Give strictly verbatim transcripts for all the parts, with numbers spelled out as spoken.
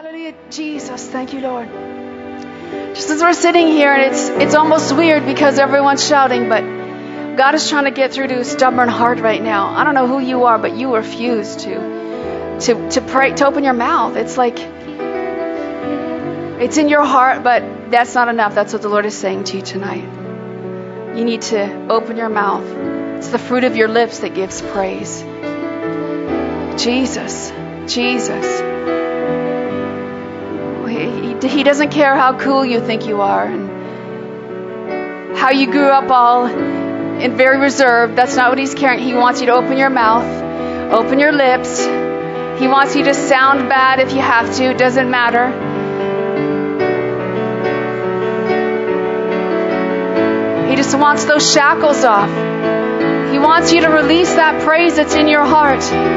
Hallelujah, Jesus. Thank you, Lord. Just as we're sitting here, and it's it's almost weird because everyone's shouting, but God is trying to get through to a stubborn heart right now. I don't know who you are, but you refuse to to to pray, to open your mouth. It's like it's in your heart, but that's not enough. That's what the Lord is saying to you tonight. You need to open your mouth. It's the fruit of your lips that gives praise. Jesus, Jesus. He, he doesn't care how cool you think you are and how you grew up all and very reserved. That's not what He's caring. He wants you to open your mouth, open your lips. He wants you to sound bad if you have to. It doesn't matter. He just wants those shackles off. He wants you to release that praise that's in your heart.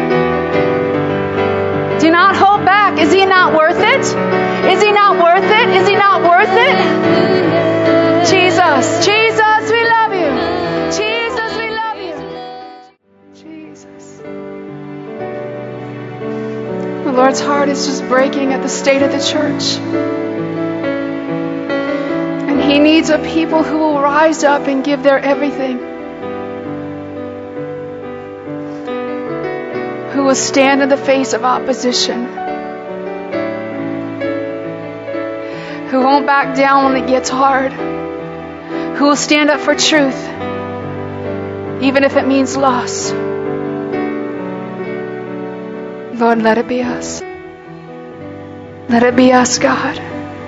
Do not hold back. Is He not worth it? Is He not worth it? Is He not worth it? Jesus, Jesus, we love you. Jesus, we love you. Jesus. The Lord's heart is just breaking at the state of the church. And He needs a people who will rise up and give their everything. Who will stand in the face of opposition. Who won't back down when it gets hard. Who will stand up for truth, even if it means loss. Lord, let it be us. Let it be us, God.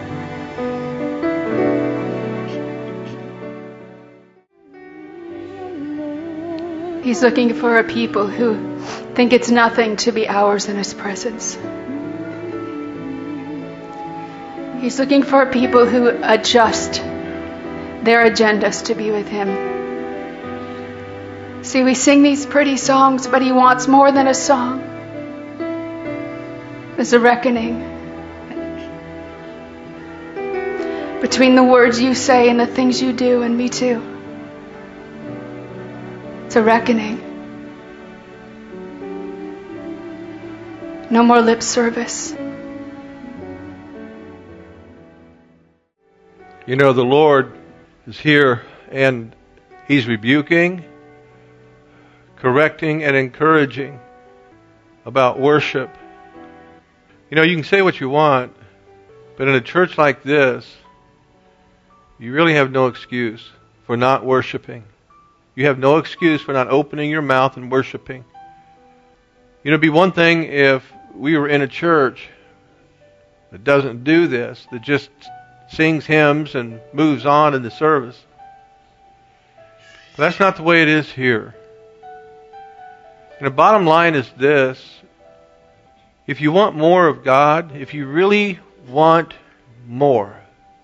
He's looking for a people who think it's nothing to be hours in His presence. He's looking for people who adjust their agendas to be with Him. See, we sing these pretty songs, but He wants more than a song. There's a reckoning between the words you say and the things you do, and me too. It's a reckoning. No more lip service. You know, the Lord is here and He's rebuking, correcting, and encouraging about worship. You know, you can say what you want, but in a church like this, you really have no excuse for not worshiping. You have no excuse for not opening your mouth and worshiping. You know, it'd be one thing if we were in a church that doesn't do this, that just sings hymns and moves on in the service. But that's not the way it is here. And the bottom line is this. If you want more of God, if you really want more,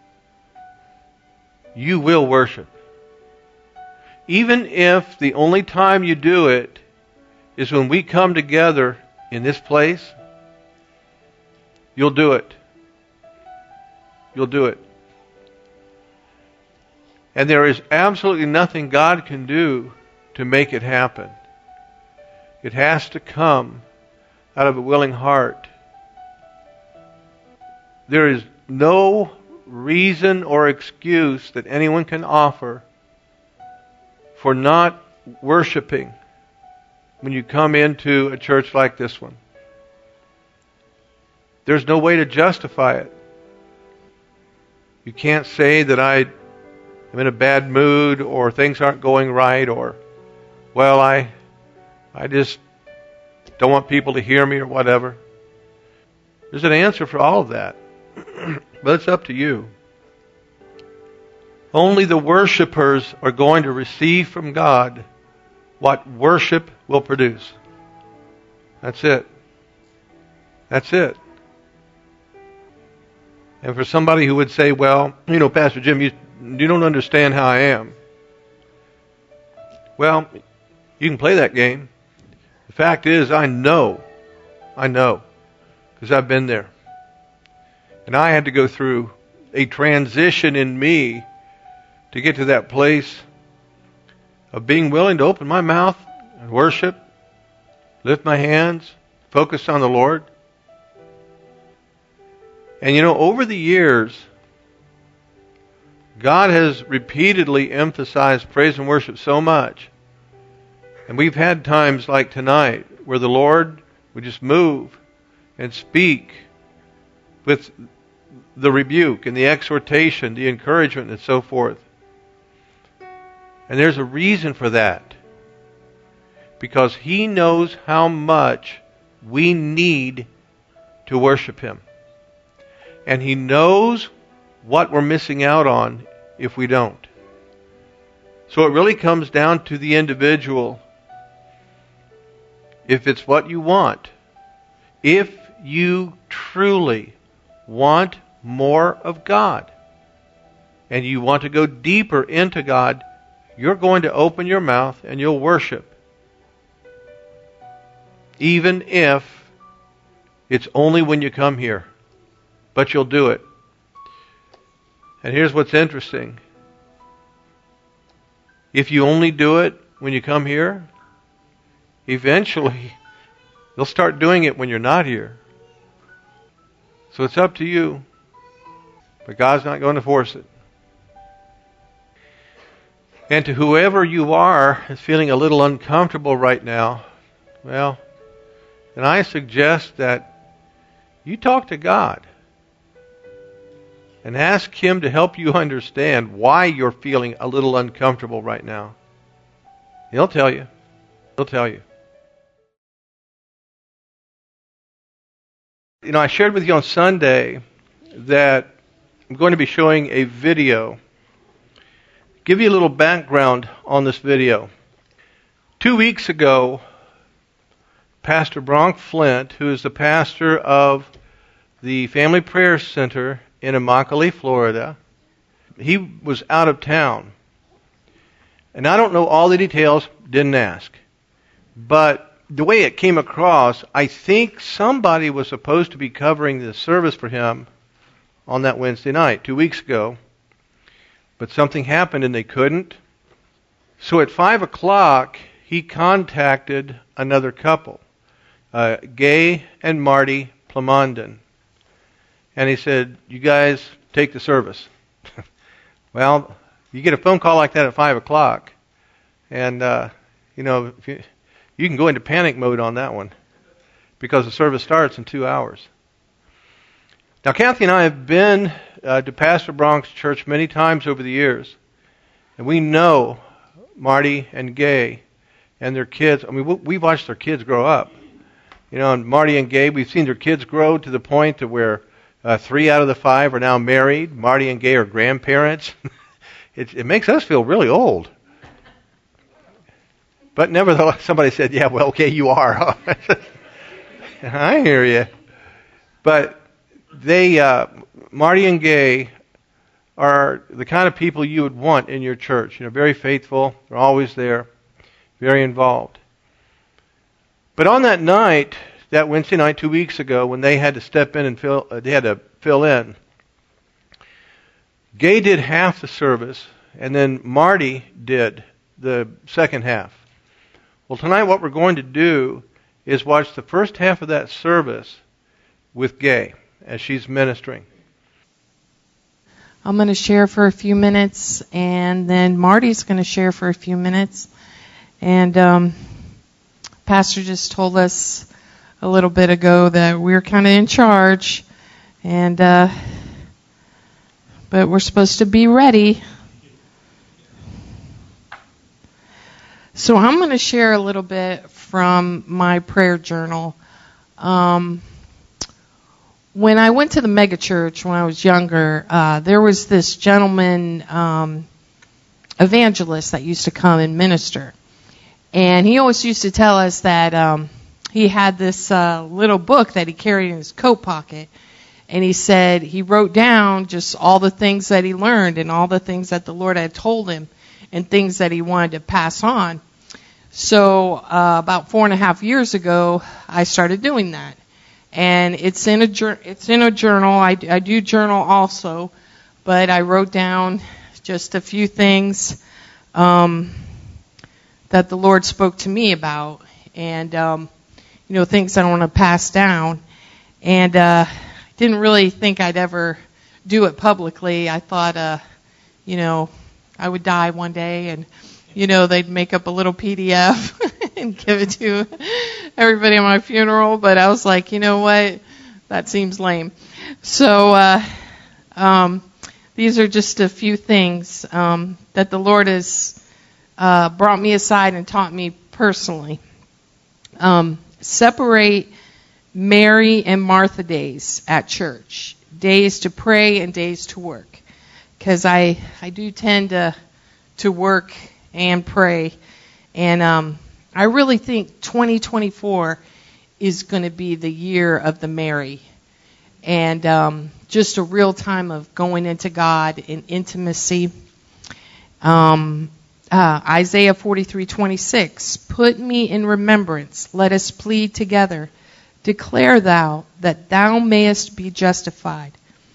you will worship. Even if the only time you do it is when we come together in this place, you'll do it. You'll do it. And there is absolutely nothing God can do to make it happen. It has to come out of a willing heart. There is no reason or excuse that anyone can offer for not worshiping when you come into a church like this one. There's no way to justify it. You can't say that I am in a bad mood or things aren't going right or, well, I I just don't want people to hear me or whatever. There's an answer for all of that. But it's up to you. Only the worshipers are going to receive from God what worship will produce. That's it. That's it. And for somebody who would say, well, you know, Pastor Jim, you, you don't understand how I am. Well, you can play that game. The fact is, I know. I know. Because I've been there. And I had to go through a transition in me to get to that place of being willing to open my mouth and worship, lift my hands, focus on the Lord. And you know, over the years, God has repeatedly emphasized praise and worship so much. And we've had times like tonight where the Lord would just move and speak with the rebuke and the exhortation, the encouragement, and so forth. And there's a reason for that. Because He knows how much we need to worship Him. And He knows what we're missing out on if we don't. So it really comes down to the individual. If it's what you want, if you truly want more of God, and you want to go deeper into God, you're going to open your mouth and you'll worship. Even if it's only when you come here. But you'll do it. And here's what's interesting. If you only do it when you come here, eventually you'll start doing it when you're not here. So it's up to you. But God's not going to force it. And to whoever you are is feeling a little uncomfortable right now, well, and I suggest that you talk to God and ask Him to help you understand why you're feeling a little uncomfortable right now. He'll tell you. He'll tell you. You know, I shared with you on Sunday that I'm going to be showing a video. Give you a little background on this video. Two weeks ago, Pastor Bronk Flint, who is the pastor of the Family Prayer Center in Immokalee, Florida, he was out of town. And I don't know all the details, didn't ask. But the way it came across, I think somebody was supposed to be covering the service for him on that Wednesday night, two weeks ago. But something happened and they couldn't. So at five o'clock, he contacted another couple, uh, Gay and Marty Plamondon. And he said, you guys take the service. Well, you get a phone call like that at five o'clock. And, uh, you know, if you, you can go into panic mode on that one. Because the service starts in two hours. Now, Kathy and I have been uh, to Pastor Bronk's church many times over the years. And we know Marty and Gay and their kids. I mean, we've watched their kids grow up. You know, and Marty and Gay, we've seen their kids grow to the point to where uh, three out of the five are now married. Marty and Gay are grandparents. it, it makes us feel really old. But nevertheless, somebody said, yeah, well, okay, you are. I hear you. But they, uh, Marty and Gay are the kind of people you would want in your church. You know, very faithful. They're always there. Very involved. But on that night, that Wednesday night two weeks ago, when they had to step in and fill, uh, they had to fill in, Gay did half the service, and then Marty did the second half. Well, tonight what we're going to do is watch the first half of that service with Gay as she's ministering. I'm going to share for a few minutes, and then Marty's going to share for a few minutes. And um, Pastor just told us a little bit ago that we're kind of in charge, and uh, but we're supposed to be ready. So I'm going to share a little bit from my prayer journal. Um, when I went to the mega church when I was younger, uh, there was this gentleman um, evangelist that used to come and minister. And he always used to tell us that um, he had this uh, little book that he carried in his coat pocket. And he said he wrote down just all the things that he learned and all the things that the Lord had told him and things that he wanted to pass on. So uh, about four and a half years ago, I started doing that. And it's in a, it's in a journal. I, I do journal also. But I wrote down just a few things um, that the Lord spoke to me about. And, um, you know, things I want to pass down. And uh, I didn't really think I'd ever do it publicly. I thought, uh, you know, I would die one day and, you know, they'd make up a little P D F and give it to everybody at my funeral. But I was like, you know what? That seems lame. So uh, um, these are just a few things um, that the Lord has uh, brought me aside and taught me personally. Um, separate Mary and Martha days at church, days to pray and days to work, because I I do tend to to work and pray, and um, I really think twenty twenty-four is going to be the year of the Mary, and um, just a real time of going into God in intimacy. Um, uh, Isaiah forty-three twenty-six, put me in remembrance, let us plead together. Declare thou that thou mayest be justified.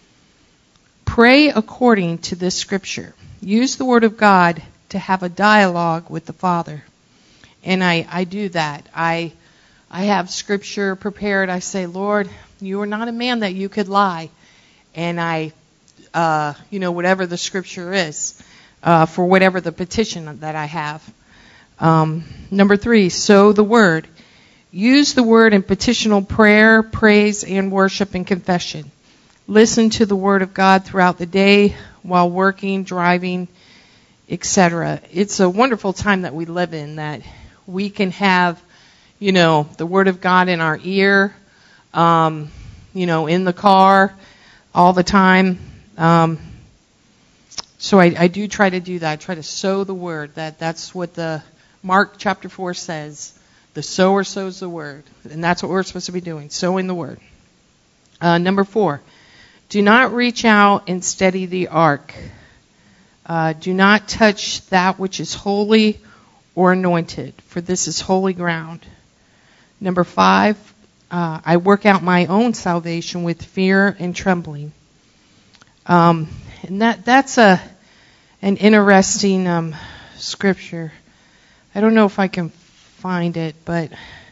Pray according to this scripture. Use the word of God to have a dialogue with the Father. And I, I do that. I I have scripture prepared. I say, Lord, you are not a man that you could lie. And I, uh, you know, whatever the scripture is, uh, for whatever the petition that I have. Um, number three, sow the word. Use the word in petitional prayer, praise, and worship and confession. Listen to the word of God throughout the day while working, driving, et cetera. It's a wonderful time that we live in, that we can have, you know, the word of God in our ear, um, you know, in the car all the time. Um, so I, I do try to do that. I try to sow the word. That that's what the Mark chapter four says. The sower sows the word. And that's what we're supposed to be doing, sowing the word. Uh, number four, do not reach out and steady the ark. Uh, do not touch that which is holy or anointed, for this is holy ground. Number five, uh, I work out my own salvation with fear and trembling. Um, and that that's a an interesting um, scripture. I don't know if I can find it, but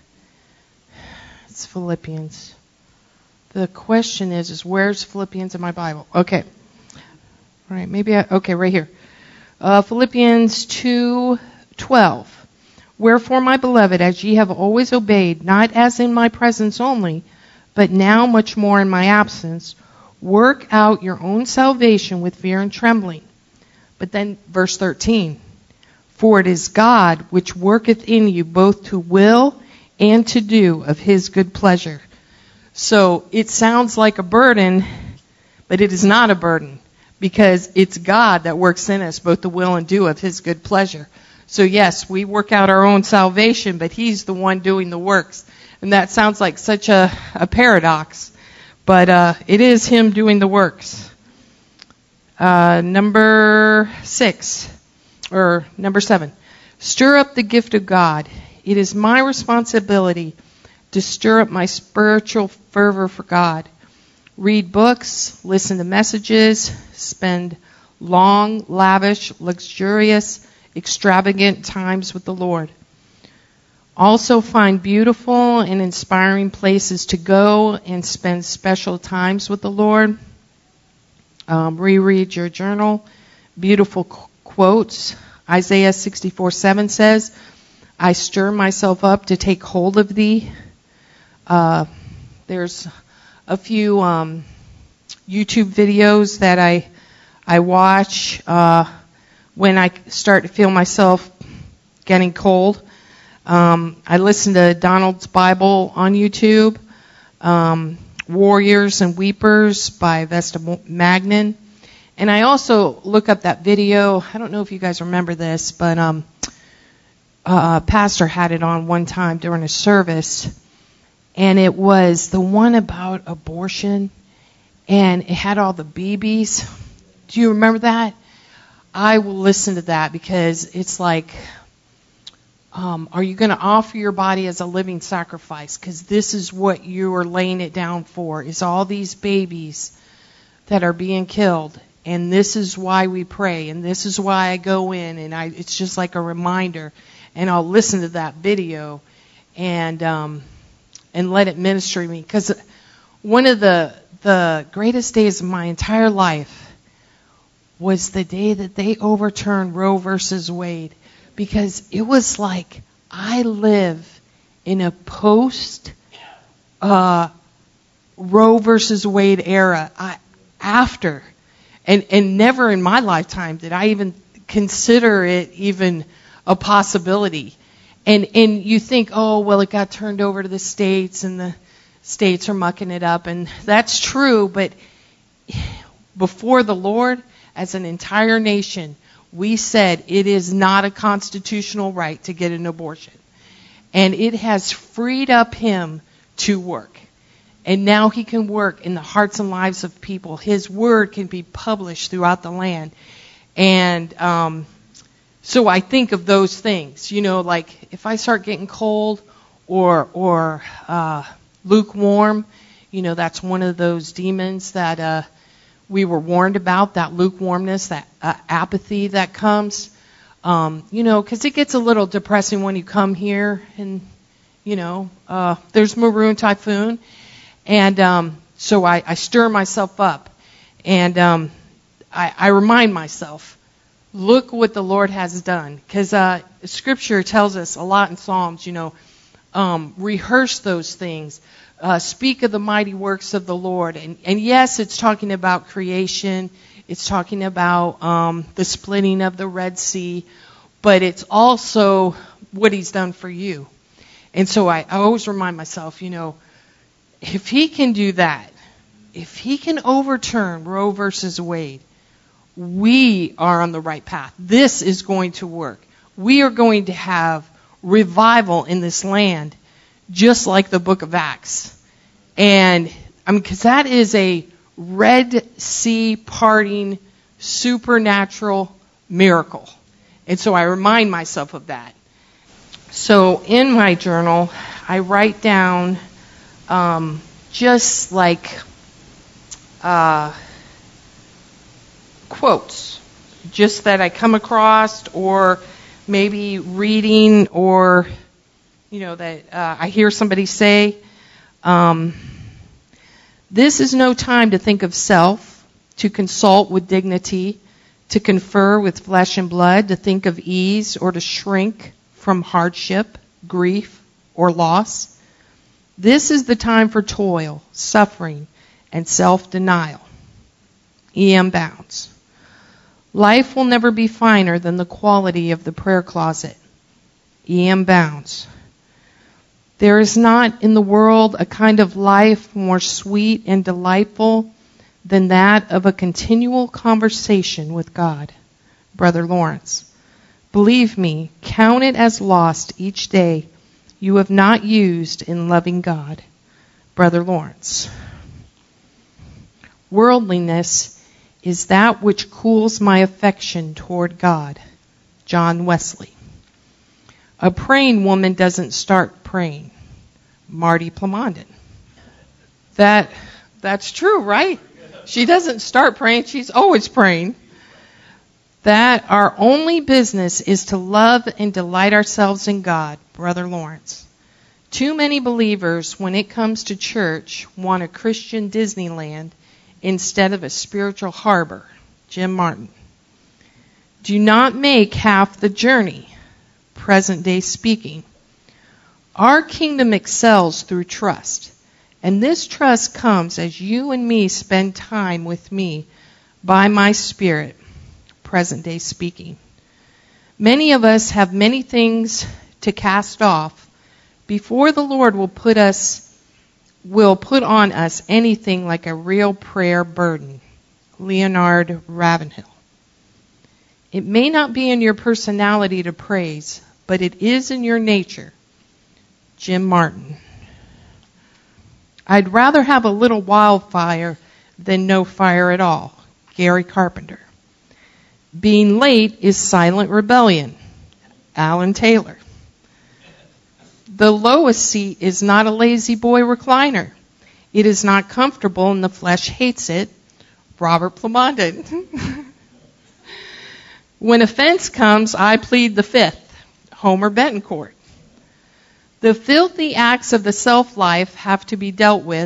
it's Philippians. The question is, is where's Philippians in my Bible? Okay. All right, maybe I, okay, right here. Uh, Philippians two twelve. Wherefore, my beloved, as ye have always obeyed, not as in my presence only, but now much more in my absence, work out your own salvation with fear and trembling. But then verse thirteen. For it is God which worketh in you both to will and to do of his good pleasure. So it sounds like a burden, but it is not a burden, because it's God that works in us both to will and do of his good pleasure. So yes, we work out our own salvation, but he's the one doing the works. And that sounds like such a, a paradox, but uh, it is him doing the works. Uh, number six. Or number seven, stir up the gift of God. It is my responsibility to stir up my spiritual fervor for God. Read books, listen to messages, spend long, lavish, luxurious, extravagant times with the Lord. Also find beautiful and inspiring places to go and spend special times with the Lord. Um, reread your journal. Beautiful quotes. Isaiah sixty-four seven says, I stir myself up to take hold of thee. Uh, there's a few um, YouTube videos that I I watch uh, when I start to feel myself getting cold. Um, I listen to Donald's Bible on YouTube, um, Warriors and Weepers by Vesta Magnin. And I also look up that video. I don't know if you guys remember this, but um, uh, a pastor had it on one time during a service. And it was the one about abortion. And it had all the B Bs. Do you remember that? I will listen to that because it's like, um, are you going to offer your body as a living sacrifice? Because this is what you are laying it down for, is all these babies that are being killed. And this is why we pray, and this is why I go in, and I, it's just like a reminder. And I'll listen to that video and um, and let it minister to me. Because one of the the greatest days of my entire life was the day that they overturned Roe versus Wade, because it was like I live in a post uh, Roe versus Wade era. I, after, and and never in my lifetime did I even consider it even a possibility. And and you think, oh well, it got turned over to the states, and the states are mucking it up, and that's true. But before the Lord, as an entire nation, we said it is not a constitutional right to get an abortion. And it has freed up him to work. And now he can work in the hearts and lives of people. His word can be published throughout the land. And um, so I think of those things. You know, like if I start getting cold or or uh, lukewarm, you know, that's one of those demons that uh, we were warned about, that lukewarmness, that uh, apathy that comes. Um, you know, because it gets a little depressing when you come here and, you know, uh, there's Maroon Typhoon. And um, so I, I stir myself up. And um, I, I remind myself, look what the Lord has done. Because uh, Scripture tells us a lot in Psalms, you know, um, rehearse those things. Uh, speak of the mighty works of the Lord. And, and yes, it's talking about creation. It's talking about um, the splitting of the Red Sea. But it's also what he's done for you. And so I, I always remind myself, you know, if he can do that, if he can overturn Roe versus Wade, we are on the right path. This is going to work. We are going to have revival in this land, just like the book of Acts. And I mean, because that is a Red Sea parting supernatural miracle. And so I remind myself of that. So in my journal, I write down um, just like uh, quotes, just that I come across, or maybe reading, or, you know, that uh, I hear somebody say. Um, this is no time to think of self, to consult with dignity, to confer with flesh and blood, to think of ease, or to shrink from hardship, grief, or loss. This is the time for toil, suffering, and self-denial. E M. Bounds. Life will never be finer than the quality of the prayer closet. E M. Bounds. There is not in the world a kind of life more sweet and delightful than that of a continual conversation with God. Brother Lawrence. Believe me, count it as lost each day you have not used in loving God. Brother Lawrence. Worldliness is that which cools my affection toward God. John Wesley. A praying woman doesn't start praying. Marty Plamondon. That, that's true, right? She doesn't start praying, she's always praying. That our only business is to love and delight ourselves in God. Brother Lawrence. Too many believers, when it comes to church, want a Christian Disneyland instead of a spiritual harbor. Jim Martin. Do not make half the journey. Present day speaking. Our kingdom excels through trust. And this trust comes as you and me spend time with me by my Spirit. Present day speaking. Many of us have many things to cast off before the Lord will put us will put on us anything like a real prayer burden. Leonard Ravenhill. It may not be in your personality to praise, but it is in your nature. Jim Martin. I'd rather have a little wildfire than no fire at all. Gary Carpenter. Being late is silent rebellion. Alan Taylor. The lowest seat is not a lazy boy recliner. It is not comfortable and the flesh hates it. Robert Plamondon. When offense comes, I plead the fifth. Homer Betancourt. The filthy acts of the self-life have to be dealt with,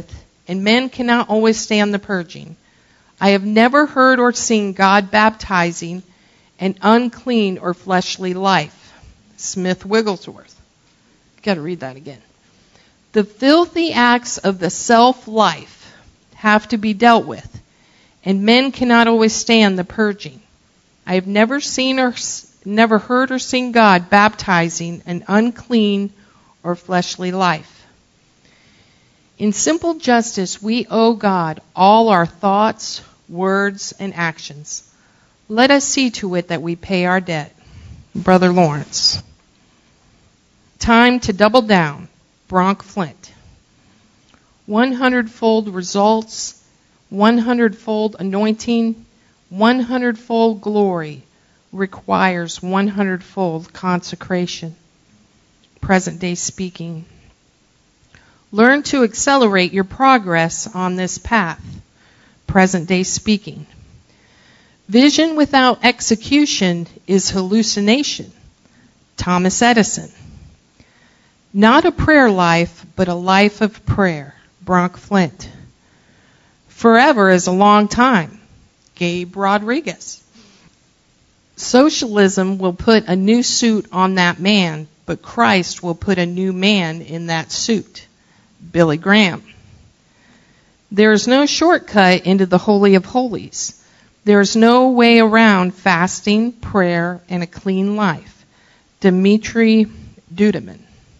and men cannot always stand the purging. I have never heard or seen God baptizing an unclean or fleshly life. Smith Wigglesworth. Got to read that again. The filthy acts of the self-life have to be dealt with, and men cannot always stand the purging. I have never seen or never heard or seen God baptizing an unclean or fleshly life. In simple justice, we owe God all our thoughts, words, and actions. Let us see to it that we pay our debt. Brother Lawrence. Time to double down. Bronk Flint. one hundred-fold results, one hundred-fold anointing, one hundred-fold glory requires one hundred-fold consecration. Present day speaking. Learn to accelerate your progress on this path. Present day speaking. Vision without execution is hallucination. Thomas Edison. Not a prayer life, but a life of prayer. Bronk Flint. Forever is a long time. Gabe Rodriguez. Socialism will put a new suit on that man, but Christ will put a new man in that suit. Billy Graham. There is no shortcut into the Holy of Holies. There is no way around fasting, prayer, and a clean life. Dimitri Duduman.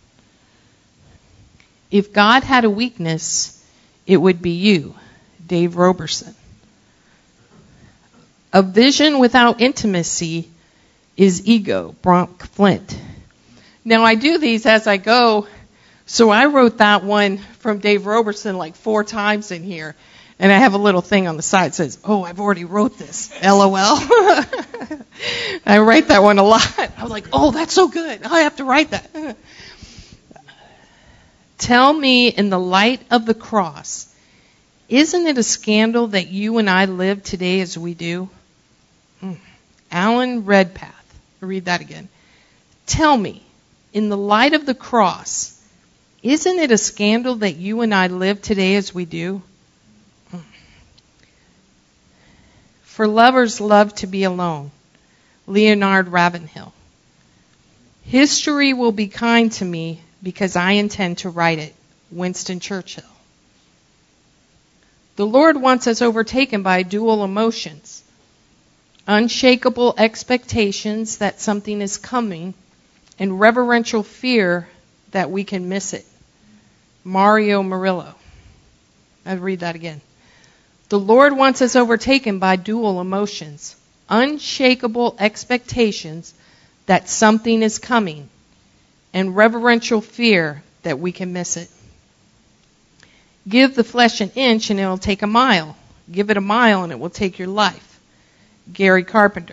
If God had a weakness, it would be you. Dave Roberson. A vision without intimacy is ego. Bronk Flint. Now I do these as I go. So I wrote that one from Dave Roberson like four times in here. And I have a little thing on the side that says, oh, I've already wrote this. LOL. I write that one a lot. I was like, oh, that's so good. I have to write that. Tell me, in the light of the cross, isn't it a scandal that you and I live today as we do? Mm. Alan Redpath. I'll read that again. Tell me, in the light of the cross, isn't it a scandal that you and I live today as we do? For lovers love to be alone. Leonard Ravenhill. History will be kind to me because I intend to write it. Winston Churchill. The Lord wants us overtaken by dual emotions. Unshakable expectations that something is coming, and reverential fear that we can miss it. Mario Murillo. I'll read that again. The Lord wants us overtaken by dual emotions, unshakable expectations that something is coming, and reverential fear that we can miss it. Give the flesh an inch and it will take a mile. Give it a mile and it will take your life. Gary Carpenter.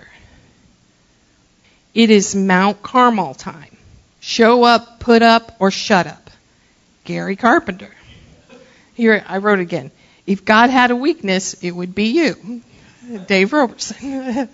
It is Mount Carmel time. Show up, put up, or shut up. Gary Carpenter. Here, I wrote again. If God had a weakness, it would be you. Dave Roberson.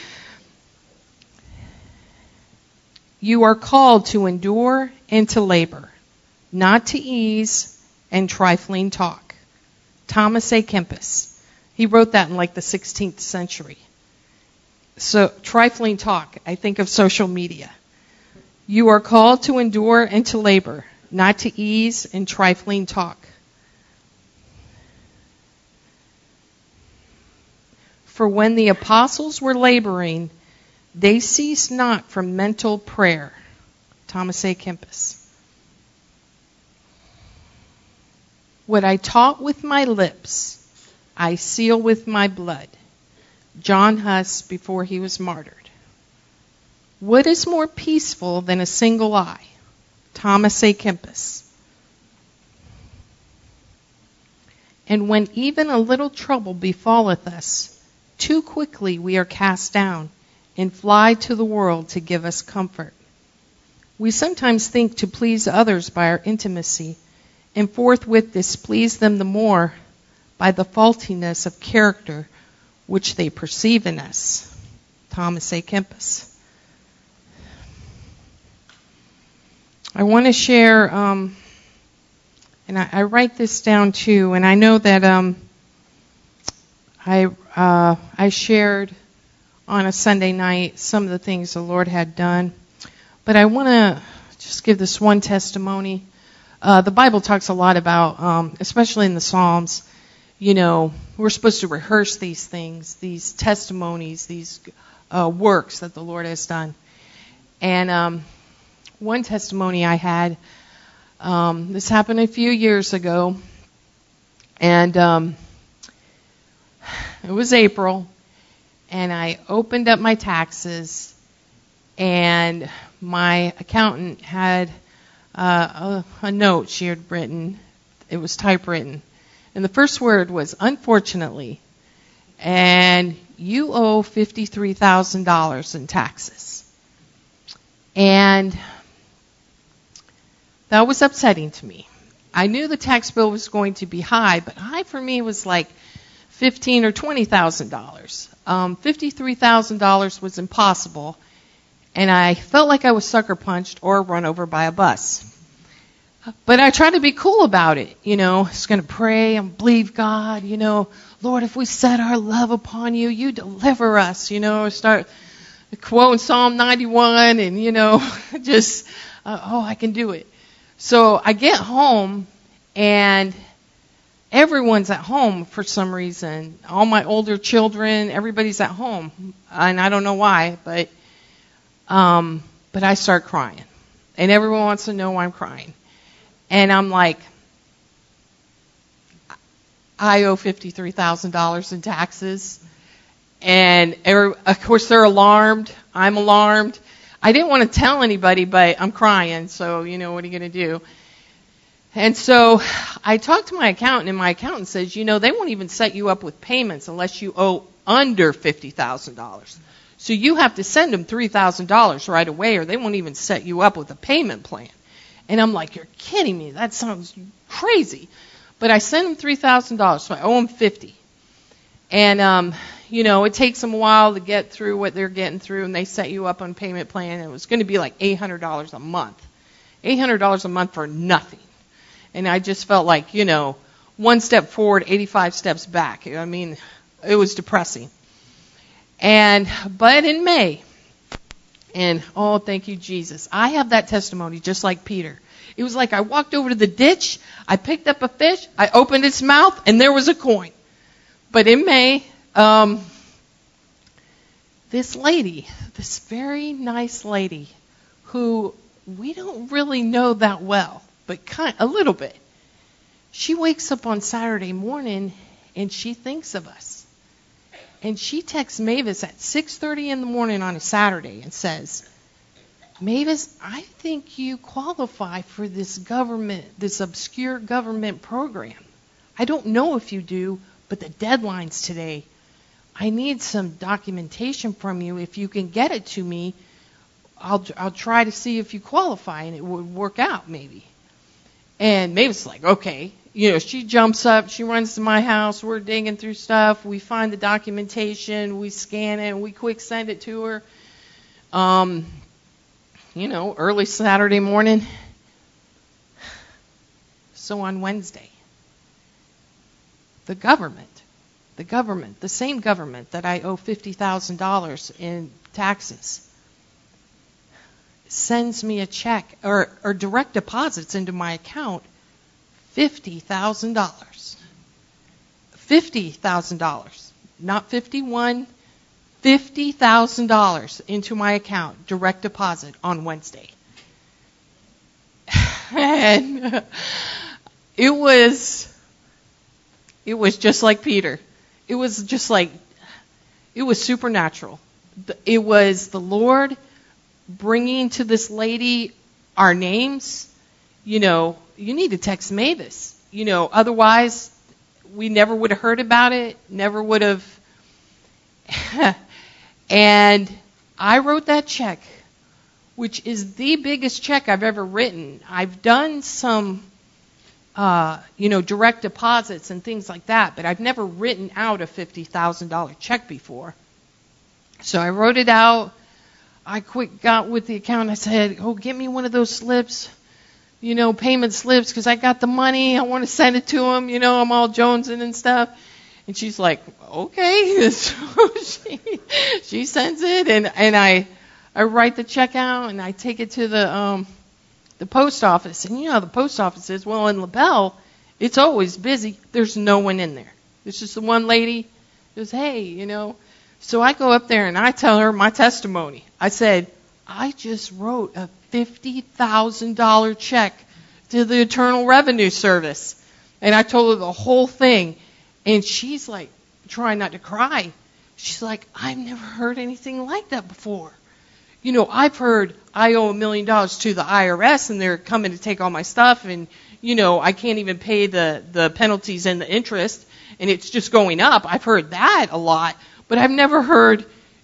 You are called to endure and to labor, not to ease and trifling talk. Thomas A. Kempis. He wrote that in like the sixteenth century. So, trifling talk, I think of social media. You are called to endure and to labor, not to ease and trifling talk. For when the apostles were laboring, they ceased not from mental prayer. Thomas A. Kempis. What I taught with my lips, I seal with my blood. John Huss before he was martyred. What is more peaceful than a single eye? Thomas A. Kempis. And when even a little trouble befalleth us, too quickly we are cast down and fly to the world to give us comfort. We sometimes think to please others by our intimacy, and forthwith displease them the more by the faultiness of character which they perceive in us. Thomas A. Kempis. I want to share um, And I, I write this down too, and I know that um, I uh, I shared on a Sunday night some of the things the Lord had done. But I want to just give this one testimony. Uh, the Bible talks a lot about, um, especially in the Psalms, you know, we're supposed to rehearse these things, these testimonies, these uh, works that the Lord has done. And um, one testimony I had, um, this happened a few years ago, and um, it was April, and I opened up my taxes, and my accountant had uh, a, a note she had written. It was typewritten. And the first word was, unfortunately, and you owe fifty-three thousand dollars in taxes. And that was upsetting to me. I knew the tax bill was going to be high, but high for me was like fifteen thousand dollars or twenty thousand dollars. Um, fifty-three thousand dollars was impossible, and I felt like I was sucker punched or run over by a bus. But I tried to be cool about it, you know. I was going to pray and believe God, you know. Lord, if we set our love upon you, you deliver us, you know. Start quoting Psalm ninety-one and, you know, just, uh, oh, I can do it. So I get home, and everyone's at home for some reason. All my older children, everybody's at home. And I don't know why, but um, but I start crying. And everyone wants to know why I'm crying. And I'm like, I owe fifty-three thousand dollars in taxes. And every, of course they're alarmed. I'm alarmed. I didn't want to tell anybody, but I'm crying. So, you know, what are you going to do? And so I talked to my accountant, and my accountant says, you know, they won't even set you up with payments unless you owe under fifty thousand dollars. So you have to send them three thousand dollars right away, or they won't even set you up with a payment plan. And I'm like, you're kidding me. That sounds crazy. But I sent them three thousand dollars, so I owe them fifty dollars. And, um, you know, it takes them a while to get through what they're getting through, and they set you up on payment plan. And it was going to be like eight hundred dollars a month. eight hundred dollars a month for nothing. And I just felt like, you know, one step forward, eighty-five steps back. I mean, it was depressing. And, but in May, and, oh, thank you, Jesus. I have that testimony just like Peter. It was like I walked over to the ditch, I picked up a fish, I opened its mouth, and there was a coin. But in May, um, this lady, this very nice lady, who we don't really know that well, but kind, a little bit, she wakes up on Saturday morning, and she thinks of us. And she texts Mavis at six thirty in the morning on a Saturday and says, Mavis, I think you qualify for this government, this obscure government program. I don't know if you do, but the deadline's today. I need some documentation from you. If you can get it to me, I'll I'll try to see if you qualify, and it would work out maybe. And Mavis is like, okay. You know, she jumps up, she runs to my house, we're digging through stuff, we find the documentation, we scan it, and we quick send it to her. Um, you know, early Saturday morning. So on Wednesday, the government, the government, the same government that I owe fifty thousand dollars in taxes, sends me a check, or, or direct deposits into my account, fifty thousand dollars. fifty thousand dollars. Not fifty-one, fifty thousand dollars into my account, direct deposit on Wednesday. And it was, it was just like Peter. It was just like, it was supernatural. It was the Lord bringing to this lady our names. You know, you need to text Mavis. You know, otherwise we never would have heard about it, never would have. And I wrote that check, which is the biggest check I've ever written. I've done some, uh, you know, direct deposits and things like that, but I've never written out a fifty thousand dollars check before. So I wrote it out. I quick got with the accountant. I said, oh, get me one of those slips. you know, payment slips because I got the money. I want to send it to him. You know, I'm all jonesing and stuff. And she's like, okay. So she, she sends it, and, and I I write the check out, and I take it to the um the post office. And you know how the post office is. Well, in LaBelle, it's always busy. There's no one in there. There's just the one lady who goes, hey, you know. So I go up there, and I tell her my testimony. I said, I just wrote a fifty thousand dollars check to the Internal Revenue Service. And I told her the whole thing. And she's like, trying not to cry. She's like, I've never heard anything like that before. You know, I've heard I owe a million dollars to the I R S and they're coming to take all my stuff, and, you know, I can't even pay the, the penalties and the interest, and it's just going up. I've heard that a lot, but I've never heard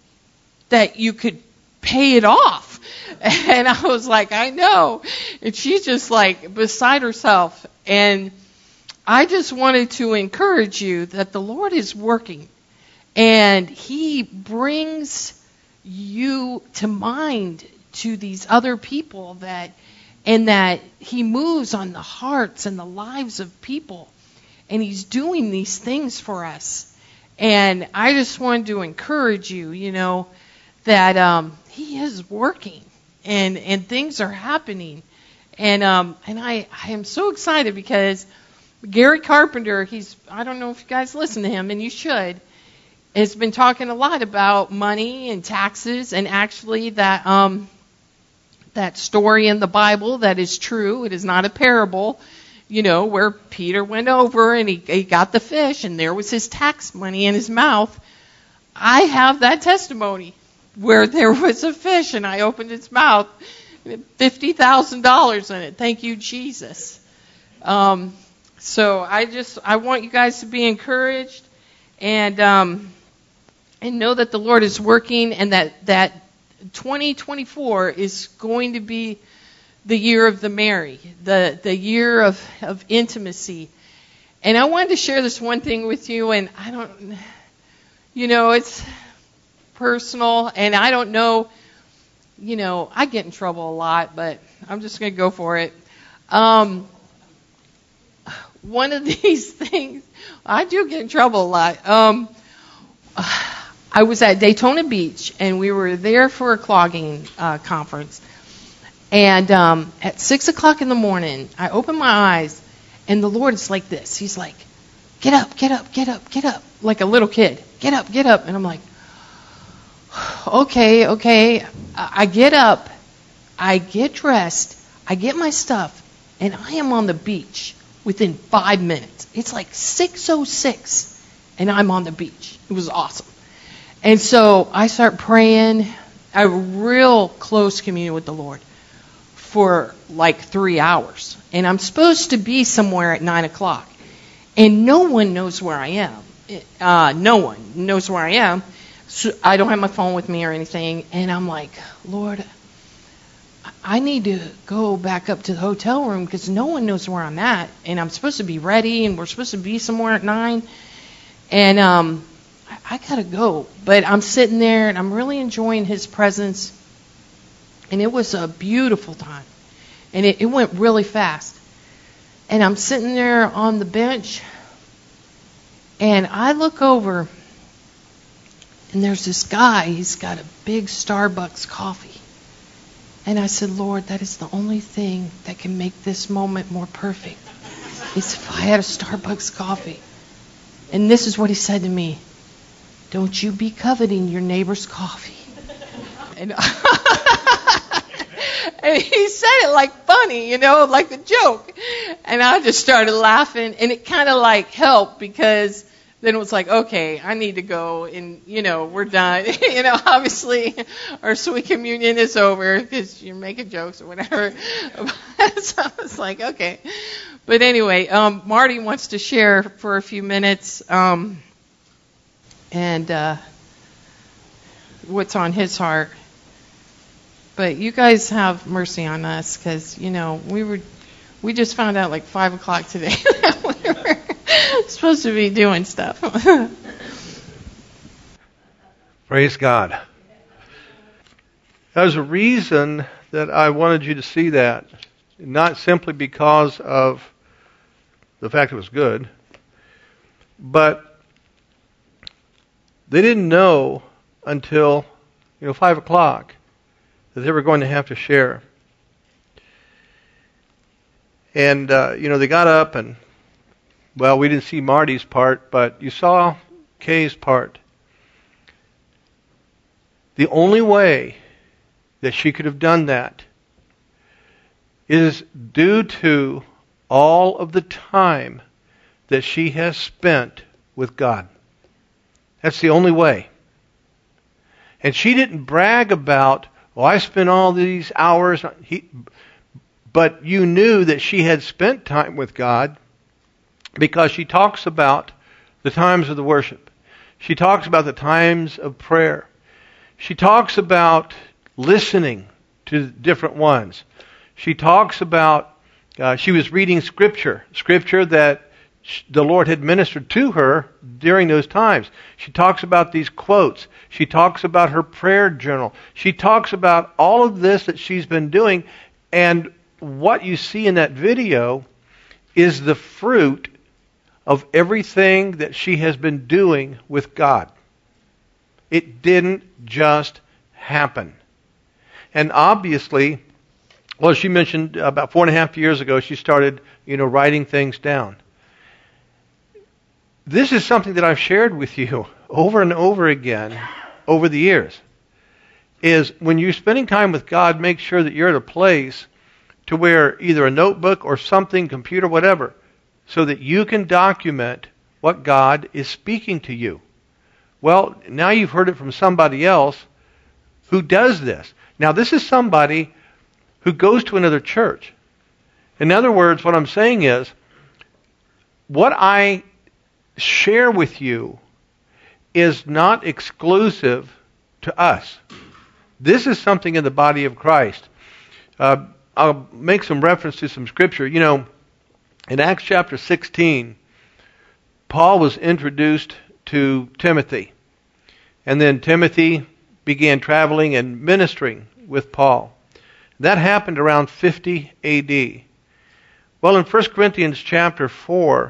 that you could pay it off. And I was like, I know. And she's just like beside herself. And I just wanted to encourage you that the Lord is working, and He brings you to mind to these other people, that, and that He moves on the hearts and the lives of people, and He's doing these things for us. And I just wanted to encourage you, you know, that um, He is working, and and things are happening, and um and I I am so excited because Gary Carpenter, he's, I don't know if you guys listen to him, and you should, has been talking a lot about money and taxes, and actually that um, that story in the Bible that is true. It is not a parable, you know, where Peter went over and he, he got the fish, and there was his tax money in his mouth. I have that testimony where there was a fish, and I opened its mouth, fifty thousand dollars in it. Thank you, Jesus. Um, So I just, I want you guys to be encouraged, and um, and know that the Lord is working, and that, that twenty twenty-four is going to be the year of the Mary, the, the year of, of intimacy. And I wanted to share this one thing with you, and I don't, you know, it's personal, and I don't know, you know, I get in trouble a lot, but I'm just going to go for it. Um, One of these things, I do get in trouble a lot. Um, I was at Daytona Beach, and we were there for a clogging uh, conference. And um, at six o'clock in the morning, I open my eyes, and the Lord is like this. He's like, get up, get up, get up, get up, like a little kid. Get up, get up. And I'm like, okay, okay. I get up, I get dressed, I get my stuff, and I am on the beach within five minutes. It's like six oh six, and I'm on the beach. It was awesome. And so I start praying, a real close communion with the Lord for like three hours. And I'm supposed to be somewhere at nine o'clock. And no one knows where I am. Uh, no one knows where I am. So I don't have my phone with me or anything. And I'm like, Lord, I need to go back up to the hotel room because no one knows where I'm at, and I'm supposed to be ready, and we're supposed to be somewhere at nine, and um, I, I gotta go. But I'm sitting there, and I'm really enjoying His presence, and it was a beautiful time, and it, it went really fast. And I'm sitting there on the bench, and I look over, and there's this guy. He's got a big Starbucks coffee. And I said, Lord, that is the only thing that can make this moment more perfect, is if I had a Starbucks coffee. And this is what He said to me: don't you be coveting your neighbor's coffee. And, and He said it like funny, you know, like a joke. And I just started laughing, and it kind of like helped, because then it was like, okay, I need to go, and, you know, we're done. you know, obviously our sweet communion is over because you're making jokes or whatever. So I was like, okay. But anyway, um, Marty wants to share for a few minutes, um, and uh, what's on his heart. But you guys have mercy on us, because, you know, we were, we just found out like five o'clock today that we were supposed to be doing stuff. Praise God. There's a reason that I wanted you to see that. not simply because of the fact it was good, but they didn't know until, you know, five o'clock that they were going to have to share. And, uh, you know, they got up and, well, we didn't see Marty's part, but you saw Kay's part. The only way that she could have done that is due to all of the time that she has spent with God. That's the only way. And she didn't brag about, well, I spent all these hours. He, but you knew that she had spent time with God because she talks about the times of the worship. She talks about the times of prayer. She talks about listening to different ones. She talks about, uh, she was reading Scripture, Scripture that the Lord had ministered to her during those times. She talks about these quotes. She talks about her prayer journal. She talks about all of this that she's been doing. And what you see in that video is the fruit of everything that she has been doing with God. It didn't just happen. And obviously, well, she mentioned about four and a half years ago, she started, you know, writing things down. This is something that I've shared with you over and over again over the years, is when you're spending time with God, make sure that you're at a place to where either a notebook or something, computer, whatever, so that you can document what God is speaking to you. Well, now you've heard it from somebody else who does this. Now, this is somebody who goes to another church. In other words, what I'm saying is, what I share with you is not exclusive to us. This is something in the body of Christ. Uh, I'll make some reference to some scripture. You know, in Acts chapter sixteen, Paul was introduced to Timothy. And then Timothy began traveling and ministering with Paul. That happened around fifty A D. Well, in First Corinthians chapter four,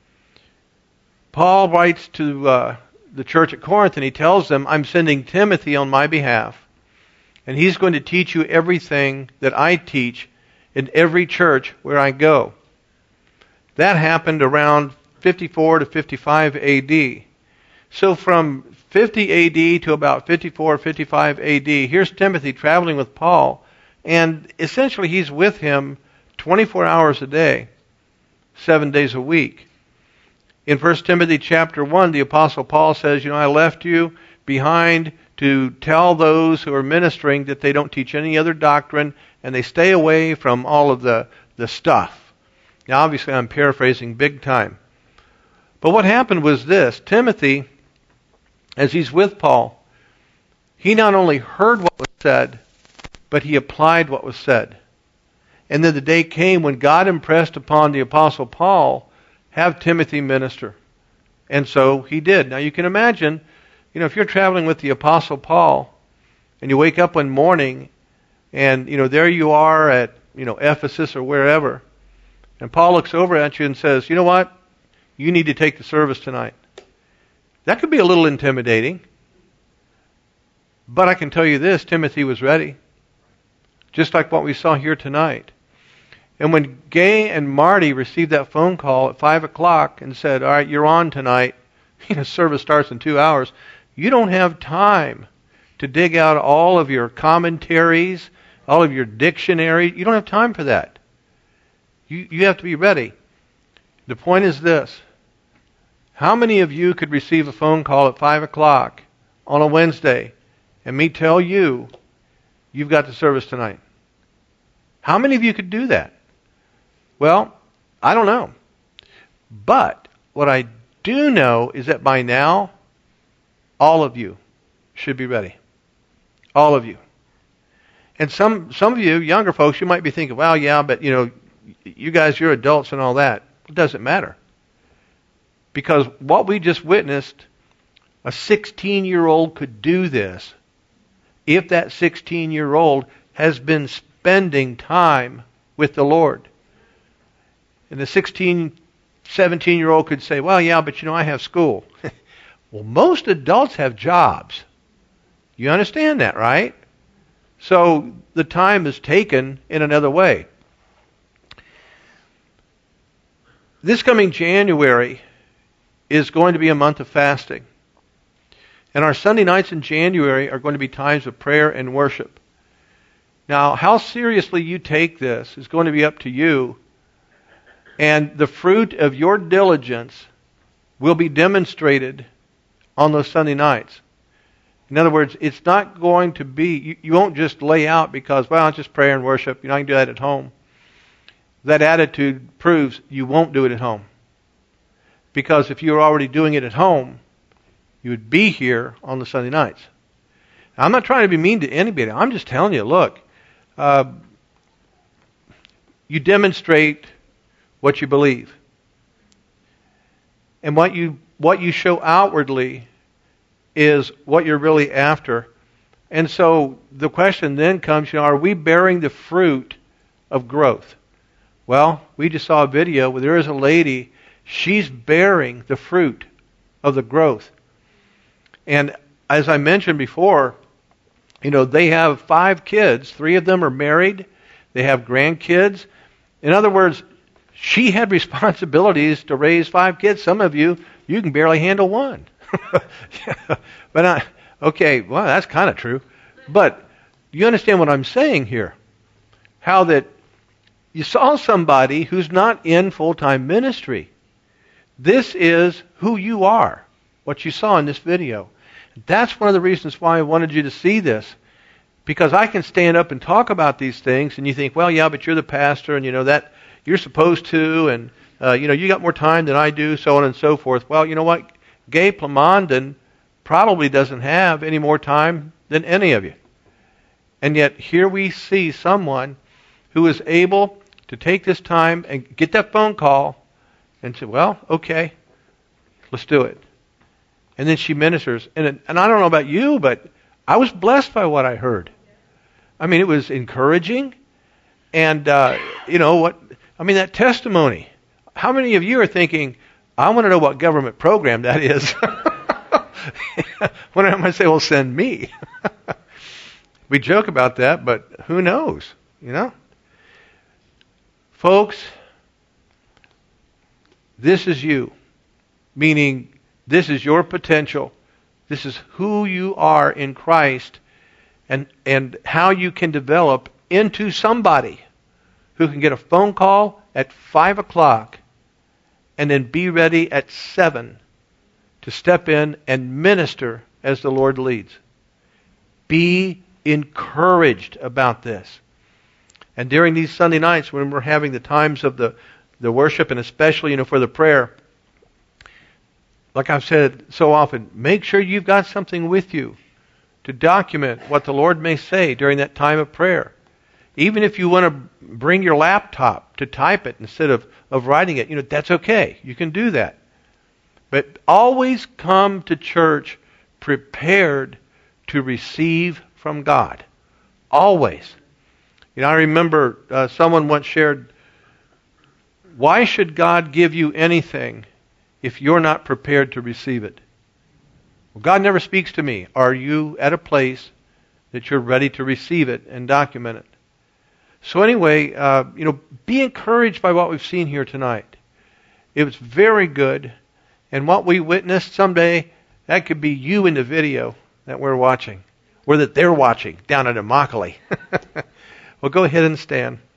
Paul writes to uh, the church at Corinth and he tells them, I'm sending Timothy on my behalf, and he's going to teach you everything that I teach in every church where I go. That happened around fifty-four to fifty-five A D. So from fifty A D to about fifty-four, fifty-five A D, here's Timothy traveling with Paul, and essentially he's with him twenty-four hours a day, seven days a week. In First Timothy chapter one, the Apostle Paul says, you know, I left you behind to tell those who are ministering that they don't teach any other doctrine and they stay away from all of the, the stuff. Now, obviously, I'm paraphrasing big time. But what happened was this. Timothy, as he's with Paul, he not only heard what was said, but he applied what was said. And then the day came when God impressed upon the Apostle Paul, have Timothy minister. And so he did. Now you can imagine, you know, if you're traveling with the Apostle Paul, and you wake up one morning, and, you know, there you are at, you know, Ephesus or wherever, and Paul looks over at you and says, you know what? You need to take the service tonight. That could be a little intimidating. But I can tell you this, Timothy was ready. Just like what we saw here tonight. And when Gay and Marty received that phone call at five o'clock and said, all right, you're on tonight, you know, service starts in two hours, you don't have time to dig out all of your commentaries, all of your dictionary. You don't have time for that. You, you have to be ready. The point is this. How many of you could receive a phone call at five o'clock on a Wednesday and me tell you you've got the service tonight? How many of you could do that? Well, I don't know. But what I do know is that by now, all of you should be ready. All of you. And some some of you, younger folks, you might be thinking, well, yeah, but, you know, you guys, you're adults and all that. It doesn't matter. Because what we just witnessed, a sixteen-year-old could do this if that sixteen-year-old has been spending time with the Lord. And the sixteen, seventeen-year-old could say, well, yeah, but you know, I have school. Well, most adults have jobs. You understand that, right? So the time is taken in another way. This coming January is going to be a month of fasting. And our Sunday nights in January are going to be times of prayer and worship. Now, how seriously you take this is going to be up to you. And the fruit of your diligence will be demonstrated on those Sunday nights. In other words, it's not going to be, you, you won't just lay out because, well, it's just prayer and worship. You know, I can do that at home. That attitude proves you won't do it at home. Because if you were already doing it at home, you would be here on the Sunday nights. Now, I'm not trying to be mean to anybody. I'm just telling you, look, uh, you demonstrate what you believe. And what you what you show outwardly is what you're really after. And so the question then comes, you know, are we bearing the fruit of growth? Well, we just saw a video where there is a lady, she's bearing the fruit of the growth. And as I mentioned before, you know, they have five kids. Three of them are married. They have grandkids. In other words, she had responsibilities to raise five kids. Some of you, you can barely handle one. But I, okay, well, that's kind of true. But you understand what I'm saying here? How that you saw somebody who's not in full-time ministry. This is who you are, what you saw in this video. That's one of the reasons why I wanted you to see this. Because I can stand up and talk about these things, and you think, well, yeah, but you're the pastor, and you know that you're supposed to, and uh, you know you got more time than I do, so on and so forth. Well, you know what? Gay Plamondon probably doesn't have any more time than any of you. And yet here we see someone who is able to take this time and get that phone call and say, well, okay, let's do it. And then she ministers. And, and I don't know about you, but I was blessed by what I heard. I mean, it was encouraging. And, uh, you know, what? I mean, that testimony. How many of you are thinking, I want to know what government program that is? When I might say, well, send me. We joke about that, but who knows, you know? Folks, this is you. Meaning, this is your potential. This is who you are in Christ, and, and how you can develop into somebody who can get a phone call at five o'clock and then be ready at seven to step in and minister as the Lord leads. Be encouraged about this. And during these Sunday nights when we're having the times of the, the worship, and especially, you know, for the prayer, like I've said so often, make sure you've got something with you to document what the Lord may say during that time of prayer. Even if you want to bring your laptop to type it instead of, of writing it, you know, that's okay. You can do that. But always come to church prepared to receive from God. Always. You know, I remember uh, someone once shared, why should God give you anything if you're not prepared to receive it? Well, God never speaks to me. Are you at a place that you're ready to receive it and document it? So anyway, uh, you know, be encouraged by what we've seen here tonight. It was very good. And what we witnessed someday, that could be you in the video that we're watching, or that they're watching down at Immokalee. Well, go ahead and stand.